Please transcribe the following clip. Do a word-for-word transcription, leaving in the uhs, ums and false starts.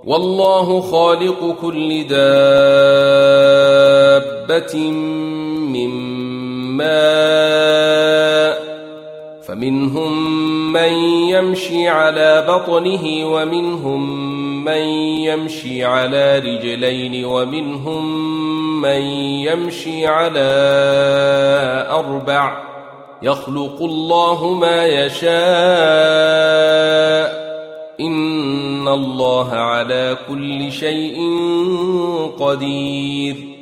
والله خالق كل دابة من ماء فمنهم من يمشي على بطنه ومنهم من يمشي على رجلين ومنهم من يمشي على أربع يخلق الله ما يشاء إن الله على كل شيء قدير